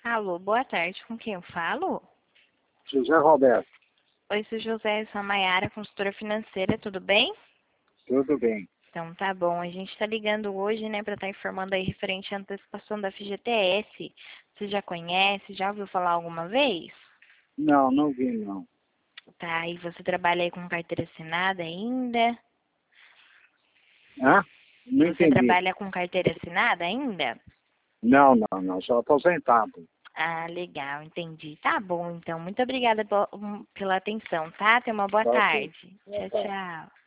Alô, boa tarde. Com quem eu falo? José Roberto, Oi, sou José, eu sou a Maiara, consultora financeira, tudo bem? tudo bem? Então tá bom. A gente está ligando hoje, né, para estar informando aí referente à antecipação da FGTS. Você já conhece? Já ouviu falar alguma vez? Não, não vi não. Tá, e você trabalha aí com carteira assinada ainda? Hã? Não Você entendi. trabalha com carteira assinada ainda? Não, sou aposentado. Ah, legal, entendi. Tá bom, então. Muito obrigada pela atenção, tá? Tenha uma boa Ok. tarde. Tchau, Tá. tchau.